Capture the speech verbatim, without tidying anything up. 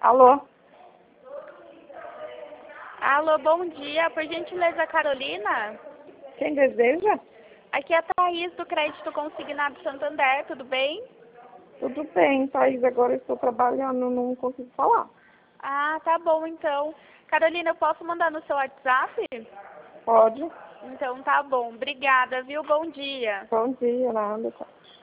Alô? Alô, bom dia. Por gentileza, Carolina? Quem deseja? Aqui é a Thaís, do Crédito Consignado Santander, tudo bem? Tudo bem, Thaís. Agora eu estou trabalhando, não consigo falar. Ah, tá bom então. Carolina, eu posso mandar no seu WhatsApp? Pode? Então tá bom. Obrigada, viu? Bom dia. Bom dia, nada. Tá.